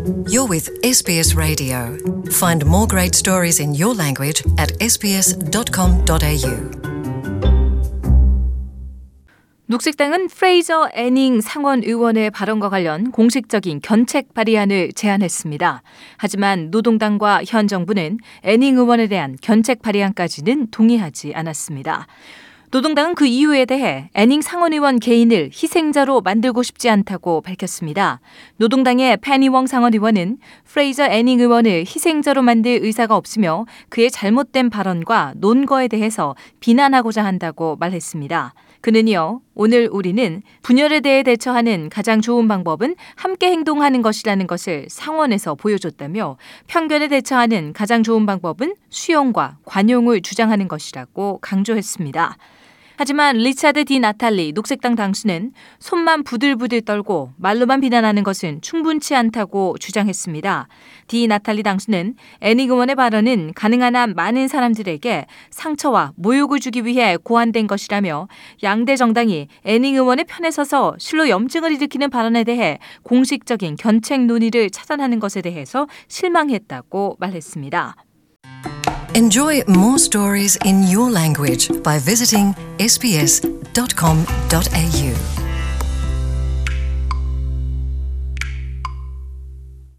You're with SBS Radio. Find more great stories in your language at sbs.com.au. 녹색당은 프레이저 애닝 상원 의원의 발언과 관련 공식적인 견책 발의안을 제안했습니다. 하지만 노동당과 현 정부는 애닝 의원에 대한 견책 발의안까지는 동의하지 않았습니다. 노동당은 그 이유에 대해 애닝 상원 의원 개인을 희생자로 만들고 싶지 않다고 밝혔습니다. 노동당의 페니 웡 상원 의원은 프레이저 애닝 의원을 희생자로 만들 의사가 없으며 그의 잘못된 발언과 논거에 대해서 비난하고자 한다고 말했습니다. 그는요, 오늘 우리는 분열에 대해 대처하는 가장 좋은 방법은 함께 행동하는 것이라는 것을 상원에서 보여줬다며 편견에 대처하는 가장 좋은 방법은 수용과 관용을 주장하는 것이라고 강조했습니다. 하지만 리차드 디 나탈리 녹색당 당수는 손만 부들부들 떨고 말로만 비난하는 것은 충분치 않다고 주장했습니다. 디 나탈리 당수는 애닝 의원의 발언은 가능한 한 많은 사람들에게 상처와 모욕을 주기 위해 고안된 것이라며 양대 정당이 애닝 의원의 편에 서서 실로 염증을 일으키는 발언에 대해 공식적인 견책 논의를 차단하는 것에 대해서 실망했다고 말했습니다. Enjoy more stories in your language by visiting sbs.com.au.